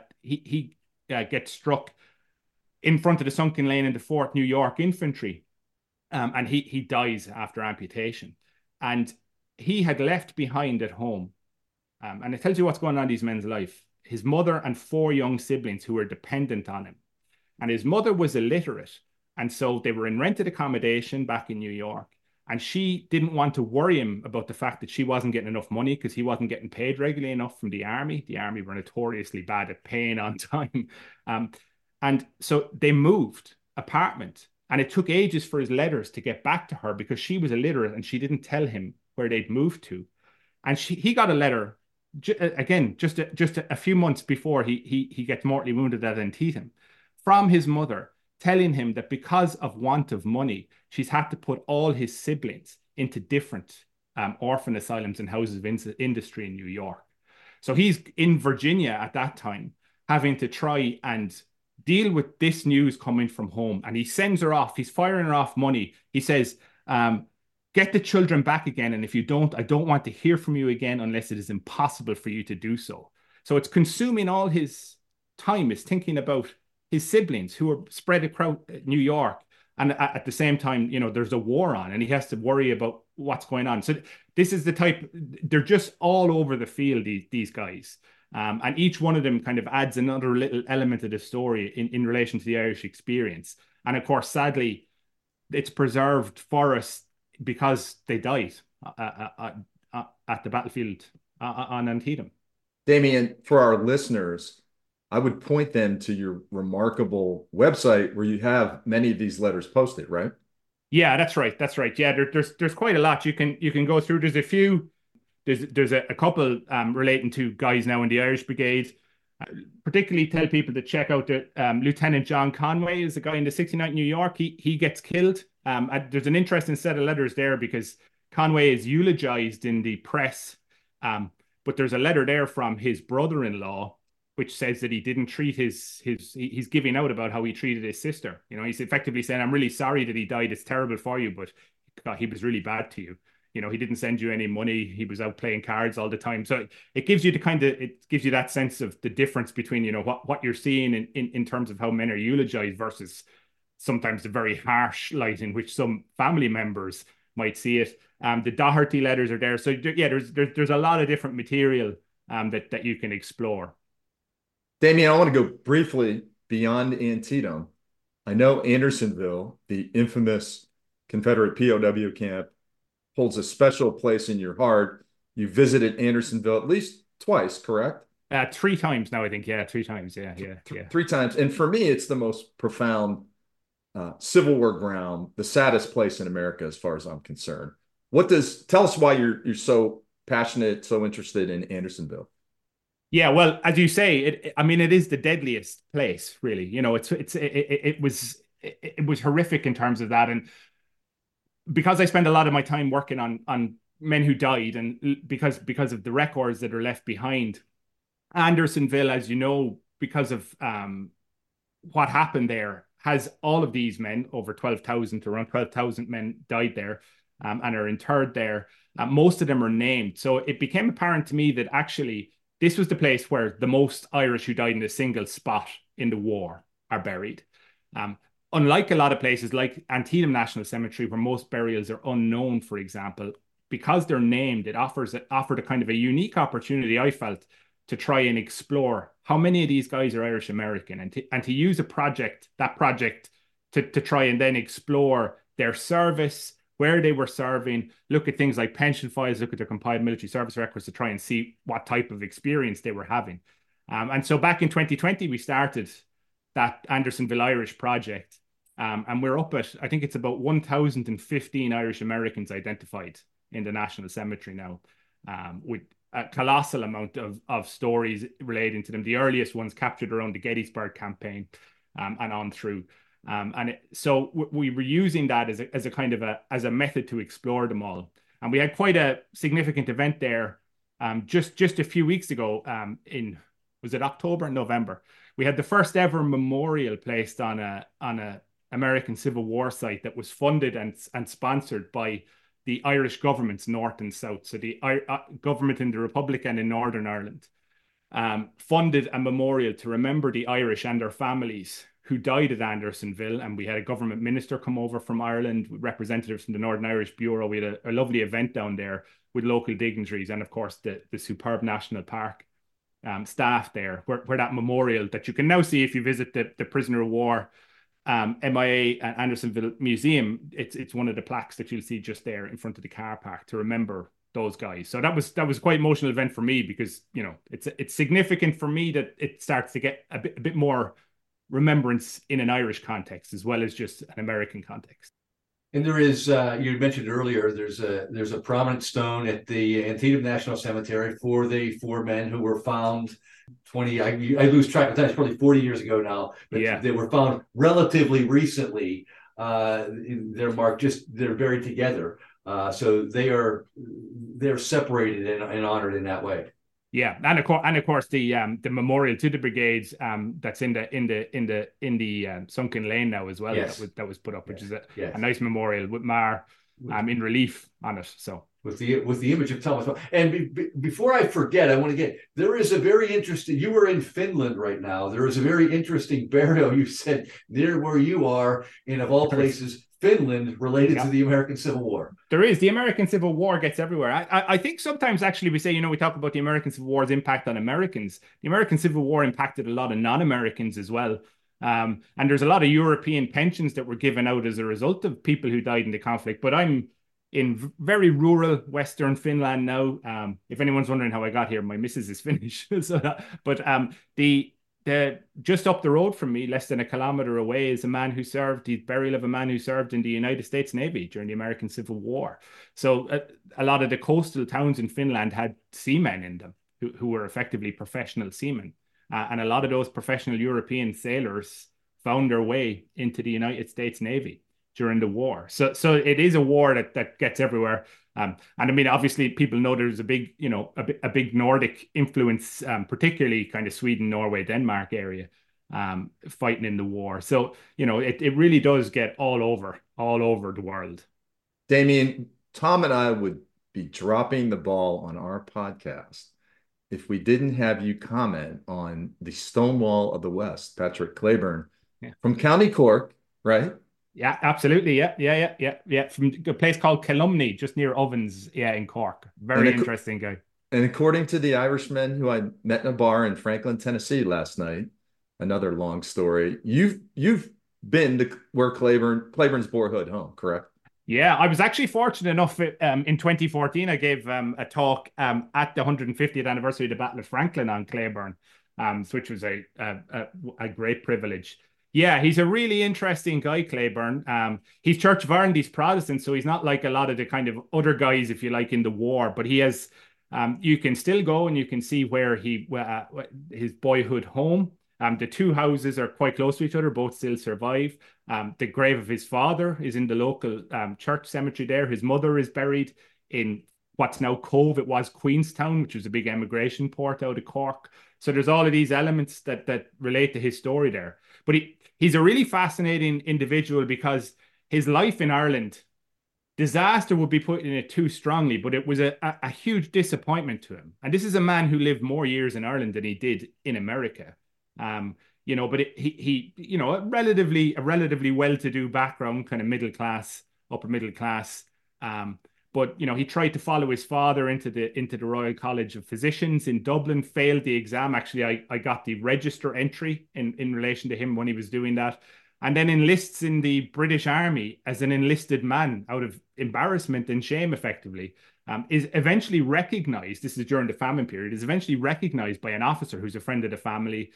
gets struck in front of the sunken lane in the 4th New York Infantry, and he dies after amputation. And he had left behind at home, and it tells you what's going on in these men's life. His mother and 4 young siblings who were dependent on him. And his mother was illiterate, and so they were in rented accommodation back in New York. And she didn't want to worry him about the fact that she wasn't getting enough money because he wasn't getting paid regularly enough from the army. The army were notoriously bad at paying on time. And so they moved apartment, and it took ages for his letters to get back to her because she was illiterate and she didn't tell him where they'd moved to. And he got a letter, again, just a few months before he gets mortally wounded at Antietam, from his mother, telling him that because of want of money, she's had to put all his siblings into different orphan asylums and houses of industry in New York. So he's in Virginia at that time, having to try and deal with this news coming from home. And he sends her off. He's firing her off money. He says, get the children back again. And if you don't, I don't want to hear from you again unless it is impossible for you to do so. So it's consuming all his time, is thinking about his siblings who are spread across New York. And at the same time, there's a war on, and he has to worry about what's going on. So this is the type, they're just all over the field, these guys. And each one of them kind of adds another little element of the story in relation to the Irish experience. And of course, sadly, it's preserved for us because they died at the battlefield on Antietam. Damien, for our listeners, I would point them to your remarkable website where you have many of these letters posted, right? Yeah, that's right. That's right. Yeah, there's quite a lot you can go through. There's a few. There's a couple relating to guys now in the Irish Brigade. Particularly tell people to check out the Lieutenant John Conway is a guy in the 69th New York. He gets killed. There's an interesting set of letters there because Conway is eulogized in the press, but there's a letter there from his brother-in-law which says that he didn't treat he's giving out about how he treated his sister. He's effectively saying, I'm really sorry that he died. It's terrible for you, but God, he was really bad to you. He didn't send you any money. He was out playing cards all the time. So it gives you it gives you that sense of the difference between, what you're seeing in terms of how men are eulogized versus sometimes the very harsh light in which some family members might see it. The Doherty letters are there. So yeah, there's a lot of different material that you can explore. Damien, I want to go briefly beyond Antietam. I know Andersonville, the infamous Confederate POW camp, holds a special place in your heart. You visited Andersonville at least twice, correct? 3 times now, I think. Yeah, 3 times. Yeah. 3 times. And for me, it's the most profound Civil War ground, the saddest place in America, as far as I'm concerned. Tell us why you're so passionate, so interested in Andersonville? Yeah, well, as you say, it is the deadliest place, really. It was horrific in terms of that, and because I spend a lot of my time working on men who died, and because of the records that are left behind, Andersonville, as you know, because of what happened there, has all of these men, over 12,000, around 12,000 men died there, and are interred there. Most of them are named, so it became apparent to me that actually this was the place where the most Irish who died in a single spot in the war are buried. Unlike a lot of places like Antietam National Cemetery, where most burials are unknown, for example, because they're named, it offered a kind of a unique opportunity, I felt, to try and explore how many of these guys are Irish American, and to use that project to try and then explore their service, where they were serving, look at things like pension files, look at their compiled military service records to try and see what type of experience they were having. And so back in 2020, we started that Andersonville Irish project. And we're up at, I think it's about 1,015 Irish Americans identified in the National Cemetery now, with a colossal amount of stories relating to them. The earliest ones captured around the Gettysburg campaign, and on through. So we were using that as a kind of as a method to explore them all. And we had quite a significant event there just a few weeks ago, was it October, November? We had the first ever memorial placed on a American Civil War site that was funded and sponsored by the Irish governments, North and South. So the government in the Republic and in Northern Ireland funded a memorial to remember the Irish and their families who died at Andersonville. And we had a government minister come over from Ireland with representatives from the Northern Irish Bureau. We had a lovely event down there with local dignitaries and, of course, the superb National Park staff there, where that memorial that you can now see if you visit the Prisoner of War MIA and Andersonville Museum, it's one of the plaques that you'll see just there in front of the car park to remember those guys. So that was quite an emotional event for me because it's significant for me that it starts to get a bit more remembrance in an Irish context as well as just an American context. And there is, you mentioned earlier, there's a prominent stone at the Antietam National Cemetery for the 4 men who were found 20, I lose track of time, it's probably 40 years ago now, but yeah, they were found relatively recently. They're marked, they're buried together. So they're separated and honored in that way. Yeah, and of course the memorial to the brigades that's in the sunken lane now as well. Yes. that was put up, which is a nice memorial with Mar in relief on it. So with the image of Thomas. And before I forget, I want to get there is a very interesting. You were in Finland right now. There is a very interesting burial you said near where you are, in of all places, Finland, related to the American Civil War. There is. The American Civil War gets everywhere. I think sometimes actually we say, we talk about the American Civil War's impact on Americans. The American Civil War impacted a lot of non-Americans as well. And there's a lot of European pensions that were given out as a result of people who died in the conflict. But I'm in very rural Western Finland now. If anyone's wondering how I got here, my missus is Finnish. But the just up the road from me, less than a kilometer away, is the burial of a man who served in the United States Navy during the American Civil War. So a lot of the coastal towns in Finland had seamen in them who were effectively professional seamen. And a lot of those professional European sailors found their way into the United States Navy during the war. So it is a war that gets everywhere. And I mean, obviously, people know there's a big, a big Nordic influence, particularly kind of Sweden, Norway, Denmark area, fighting in the war. So, it really does get all over the world. Damien, Tom and I would be dropping the ball on our podcast if we didn't have you comment on the Stonewall of the West, Patrick Clayburn, from County Cork, right? Yeah, absolutely. Yeah. From a place called Kilumney, just near Ovens, in Cork. Very interesting guy. And according to the Irishman who I met in a bar in Franklin, Tennessee last night, another long story, you've been to where Clayburn's boyhood home, correct? Yeah, I was actually fortunate enough in 2014, I gave a talk at the 150th anniversary of the Battle of Franklin on Clayburn, which was a great privilege. Yeah, he's a really interesting guy, Clayburn. He's Church of Ireland, he's Protestant, so he's not like a lot of the kind of other guys, if you like, in the war, but he has, you can still go and you can see where his boyhood home. The two houses are quite close to each other, both still survive. The grave of his father is in the local church cemetery there. His mother is buried in what's now Cove. It was Queenstown, which was a big emigration port out of Cork. So there's all of these elements that relate to his story there. But he's a really fascinating individual because his life in Ireland, disaster would be putting it too strongly, but it was a huge disappointment to him. And this is a man who lived more years in Ireland than he did in America. But he a relatively well-to-do background, kind of middle class, upper middle class. But he tried to follow his father into the Royal College of Physicians in Dublin, failed the exam. Actually, I got the register entry in relation to him when he was doing that, and then enlists in the British Army as an enlisted man out of embarrassment and shame, effectively. Is eventually recognized, this is during the famine period, is eventually recognized by an officer who's a friend of the family.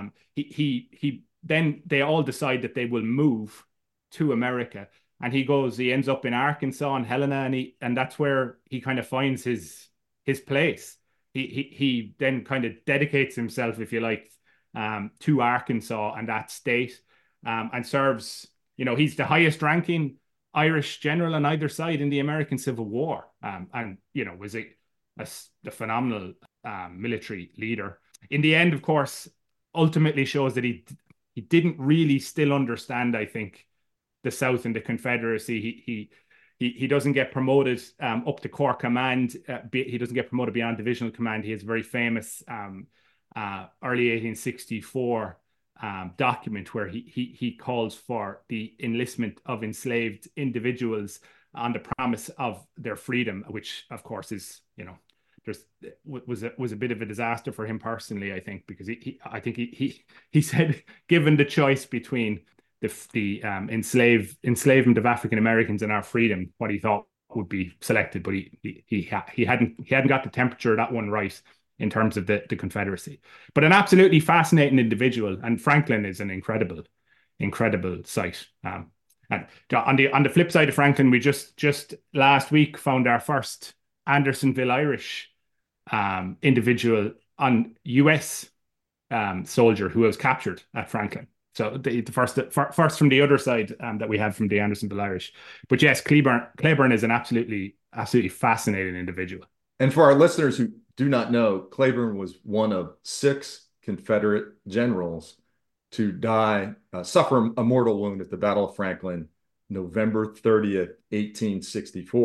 Then they all decide that they will move to America, and he ends up in Arkansas and Helena, and that's where he kind of finds his place. He then kind of dedicates himself, if you like, to Arkansas and that state, and serves, he's the highest ranking Irish general on either side in the American Civil War, and was a phenomenal military leader. In the end, of course, ultimately shows that he didn't really still understand, I think, the South and the Confederacy. He doesn't get promoted up to Corps Command. He doesn't get promoted beyond divisional command. He has a very famous early 1864 document where he calls for the enlistment of enslaved individuals on the promise of their freedom, which of course is, was a bit of a disaster for him personally, I think, because he said, given the choice between the enslavement of African Americans and our freedom, what he thought would be selected, but he hadn't got the temperature of that one right in terms of the Confederacy. But an absolutely fascinating individual, and Franklin is an incredible site. And on the flip side of Franklin, we just last week found our first Andersonville Irish individual on US soldier who was captured at Franklin. So the first from the other side that we have from the Andersonville Irish. But yes, Clayburn is an absolutely fascinating individual. And for our listeners who do not know, Clayburn was one of 6 Confederate generals to suffer a mortal wound at the Battle of Franklin, November 30th, 1864.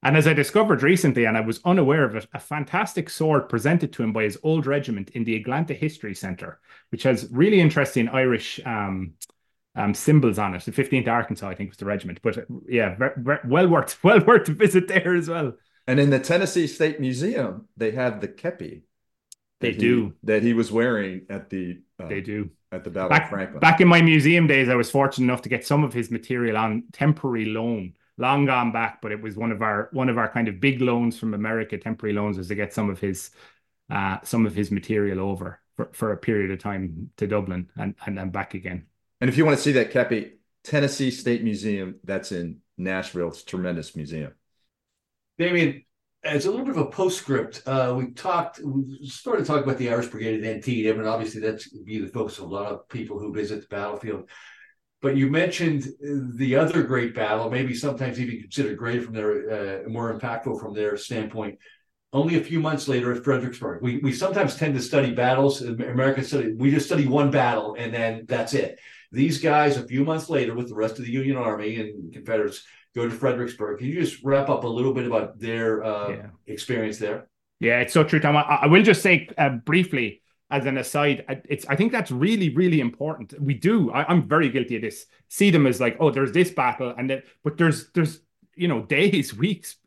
And as I discovered recently, and I was unaware of it, a fantastic sword presented to him by his old regiment in the Atlanta History Center, which has really interesting Irish symbols on it. The 15th Arkansas, I think, was the regiment. But yeah, well worth a visit there as well. And in the Tennessee State Museum, they have the kepi that he was wearing at the they do at the Battle of Franklin. Back in my museum days, I was fortunate enough to get some of his material on temporary loan. Long gone back, but it was one of our kind of big loans from America. Temporary loans was to get some of his material over for a period of time to Dublin and then back again. And if you want to see that kepi, Tennessee State Museum, that's in Nashville. It's a tremendous museum. Damien, as a little bit of a postscript, we started talking about the Irish Brigade at Antietam, and obviously that's be the focus of a lot of people who visit the battlefield. But you mentioned the other great battle, maybe sometimes even considered greater from their, more impactful from their standpoint. Only a few months later at Fredericksburg. We sometimes tend to study battles. We just study one battle and then that's it. These guys, a few months later, with the rest of the Union Army and Confederates, go to Fredericksburg. Can you just wrap up a little bit about their experience there? Yeah, it's so true, Tom. I will just say briefly, as an aside, I think that's really, really important. I'm very guilty of this. See them as like, oh, there's this battle, but there's days, weeks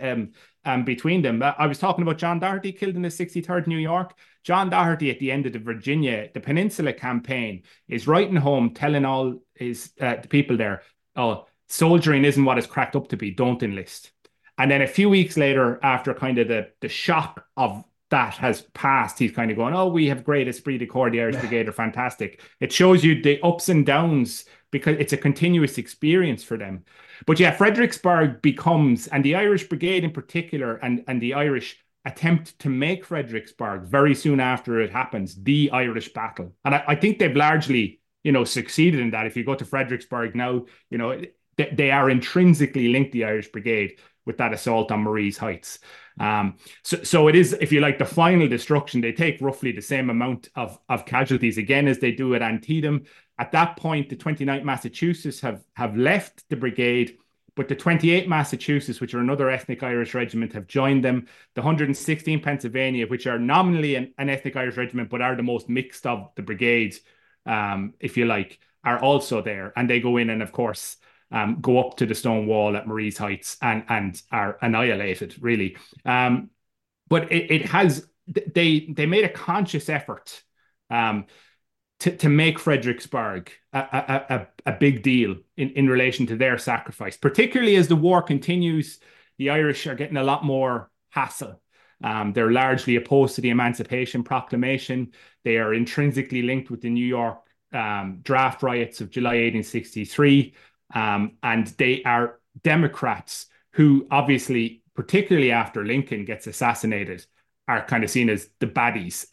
between them. I was talking about John Doherty killed in the 63rd New York. John Doherty at the end of the Peninsula Campaign is writing home, telling all his the people there, oh, soldiering isn't what it's cracked up to be. Don't enlist. And then a few weeks later, after kind of the shock of that has passed, he's kind of going, oh, we have great esprit de corps, the Irish Brigade are fantastic. It shows you the ups and downs because it's a continuous experience for them. But yeah, Fredericksburg becomes, and the Irish Brigade in particular, and the Irish attempt to make Fredericksburg very soon after it happens, the Irish battle. And I think they've largely, succeeded in that. If you go to Fredericksburg now, they are intrinsically linked, the Irish Brigade, with that assault on Marye's Heights. So it is, if you like, the final destruction. They take roughly the same amount of casualties again as they do at Antietam. At that point, the 29th Massachusetts have left the brigade, but the 28th Massachusetts, which are another ethnic Irish regiment, have joined them. The 116th Pennsylvania, which are nominally an ethnic Irish regiment, but are the most mixed of the brigades, if you like, are also there. And they go in and, of course, go up to the stone wall at Marye's Heights and are annihilated, really. But they made a conscious effort to make Fredericksburg a big deal in relation to their sacrifice. Particularly as the war continues, the Irish are getting a lot more hassle. They're largely opposed to the Emancipation Proclamation. They are intrinsically linked with the New York draft riots of July 1863. And they are Democrats who obviously, particularly after Lincoln gets assassinated, are kind of seen as the baddies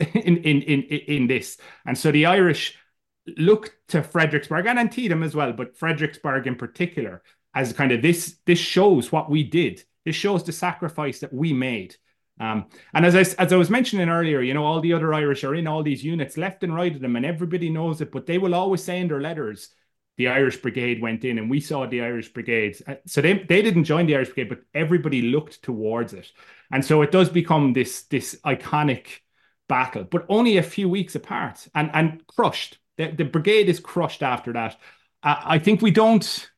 in this. And so the Irish look to Fredericksburg and Antietam as well, but Fredericksburg in particular as kind of this shows what we did. This shows the sacrifice that we made. And as I was mentioning earlier, all the other Irish are in all these units left and right of them, and everybody knows it, but they will always say in their letters, the Irish Brigade went in and we saw the Irish Brigade. So they didn't join the Irish Brigade, but everybody looked towards it. And so it does become this iconic battle, but only a few weeks apart and crushed. The brigade is crushed after that. I think we don't,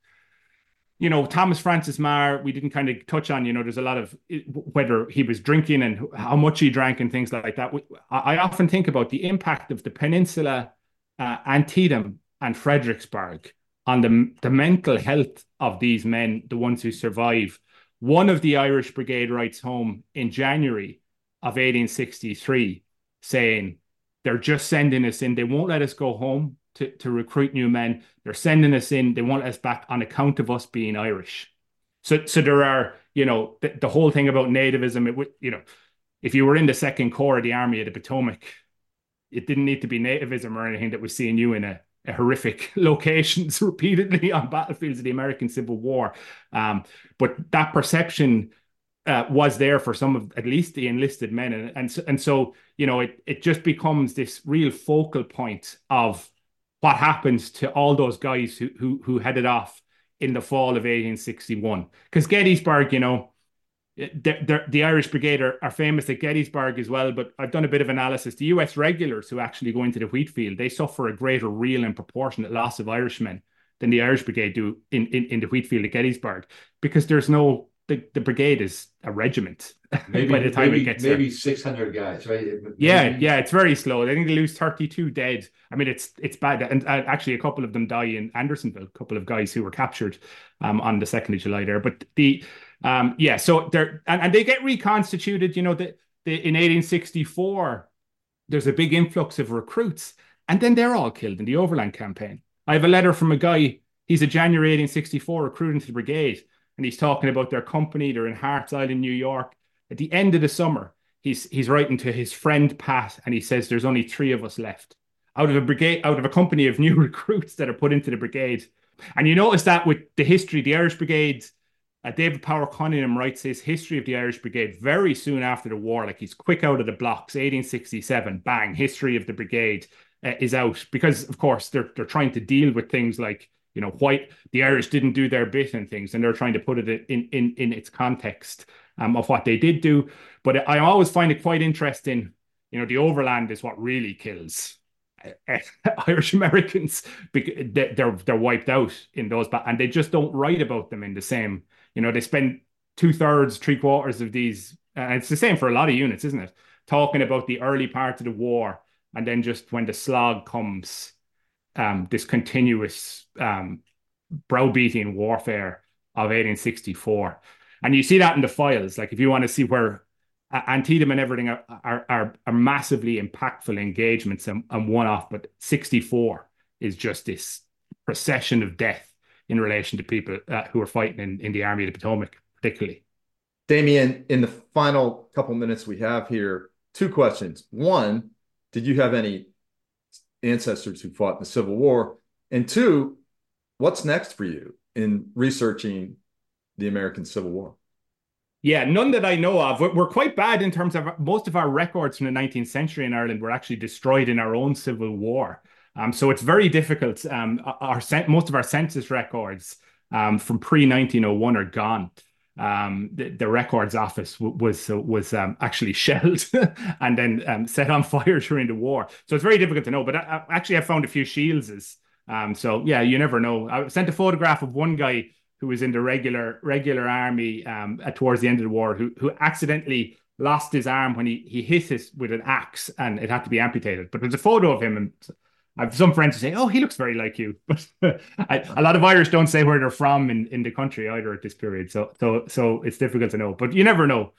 Thomas Francis Meagher, we didn't kind of touch on, there's a lot of whether he was drinking and how much he drank and things like that. I often think about the impact of the Peninsula, Antietam, and Fredericksburg on the mental health of these men, the ones who survive. One of the Irish Brigade writes home in January of 1863 saying, they're just sending us in. They won't let us go home to recruit new men. They're sending us in. They won't let us back on account of us being Irish. So there are, the whole thing about nativism, if you were in the Second Corps of the Army of the Potomac, it didn't need to be nativism or anything that was seeing you in a horrific locations repeatedly on battlefields of the American Civil War. But that perception was there for some of at least the enlisted men. And so it just becomes this real focal point of what happens to all those guys who headed off in the fall of 1861. Because Gettysburg, the Irish Brigade are famous at Gettysburg as well, but I've done a bit of analysis. The US regulars who actually go into the wheat field, they suffer a greater real and proportionate loss of Irishmen than the Irish Brigade do in the wheat field at Gettysburg, because there's no, the brigade is a regiment maybe, by the time maybe, it gets maybe there. 600 guys, right? Yeah, it's very slow. I think they lose 32 dead. I mean, it's bad, and actually a couple of them die in Andersonville. A couple of guys who were captured on the 2nd of July there. But so they're and they get reconstituted. You know, in 1864, there's a big influx of recruits, and then they're all killed in the Overland Campaign. I have a letter from a guy. He's a January 1864 recruit into the brigade, and he's talking about their company. They're in Harts Island, New York. At the end of the summer, he's writing to his friend Pat, and he says there's only 3 of us left out of a company of new recruits that are put into the brigade. And you notice that with the history, the Irish Brigade, David Power Cunningham writes his history of the Irish Brigade very soon after the war. Like, he's quick out of the blocks. 1867, bang, history of the brigade is out, because of course they're trying to deal with things like, you know, the Irish didn't do their bit and things, and they're trying to put it in its context of what they did do. But I always find it quite interesting. You know, the Overland is what really kills Irish Americans. They're wiped out in those, and they just don't write about them in the same. You know, they spend 2/3, 3/4 of these, and it's the same for a lot of units, isn't it? Talking about the early part of the war, and then just when the slog comes, this continuous browbeating warfare of 1864. And you see that in the files. Like, if you want to see where Antietam and everything are massively impactful engagements and one-off, but 64 is just this procession of death in relation to people who are fighting in the Army of the Potomac, particularly. Damien, in the final couple minutes we have here, 2 questions. One, did you have any ancestors who fought in the Civil War? And 2, what's next for you in researching the American Civil War? Yeah, none that I know of. We're quite bad in terms of most of our records from the 19th century in Ireland were actually destroyed in our own Civil War. So it's very difficult. Most of our census records from pre-1901 are gone. The records office was actually shelled and then set on fire during the war. So it's very difficult to know. But I found a few Shields. So yeah, you never know. I sent a photograph of one guy who was in the regular army towards the end of the war, who accidentally lost his arm when he hit it with an axe, and it had to be amputated. But there's a photo of him, and I have some friends who say, "Oh, he looks very like you." But a lot of Irish don't say where they're from in the country either at this period, so it's difficult to know. But you never know.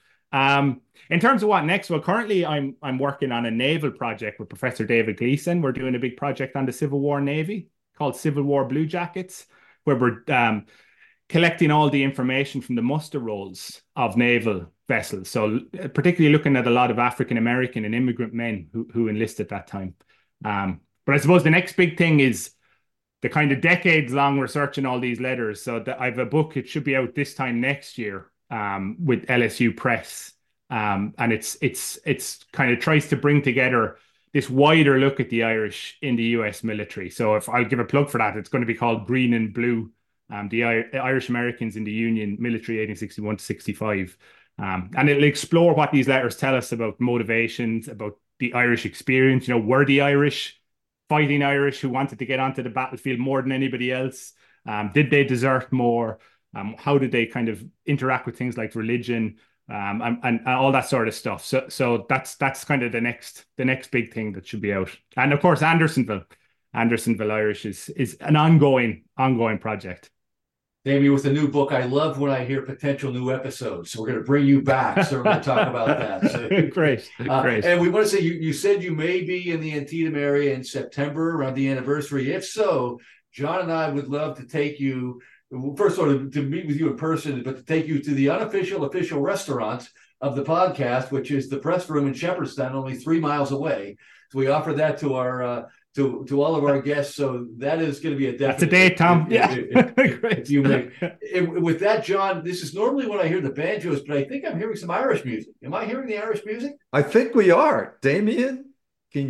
In terms of what next, well, currently I'm working on a naval project with Professor David Gleeson. We're doing a big project on the Civil War Navy called Civil War Blue Jackets, where we're collecting all the information from the muster rolls of naval vessels. So particularly looking at a lot of African American and immigrant men who enlisted at that time. But I suppose the next big thing is the kind of decades-long research in all these letters. So I have a book, it should be out this time next year with LSU Press. And it's kind of tries to bring together this wider look at the Irish in the US military. So if I'll give a plug for that, it's going to be called Green and Blue, the Irish Americans in the Union military, 1861 to 65. And it'll explore what these letters tell us about motivations, about the Irish experience. You know, were the Irish fighting Irish who wanted to get onto the battlefield more than anybody else? Did they desert more? How did they kind of interact with things like religion and all that sort of stuff? So that's kind of the next big thing that should be out. And of course, Andersonville Irish is an ongoing project. Damien, with a new book, I love when I hear potential new episodes. So we're going to bring you back. So we're going to talk about that. So, Great. And we want to say, you said you may be in the Antietam area in September around the anniversary. If so, John and I would love to take you, first of all, to meet with you in person, but to take you to the official restaurant of the podcast, which is the Press Room in Shepherdstown, only 3 miles away. So we offer that to our to all of our guests. So that is going to be a definite. That's a date, Tom. Great. If you make with that, John, this is normally when I hear the banjos, but I think I'm hearing some Irish music. Am I hearing the Irish music? I think we are. Damien, can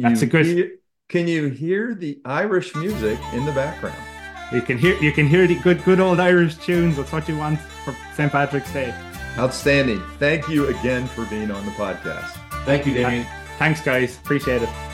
you hear the Irish music in the background? You can hear the good old Irish tunes. That's what you want for St. Patrick's Day. Outstanding. Thank you again for being on the podcast. Thank you, Damien. Thanks, guys. Appreciate it.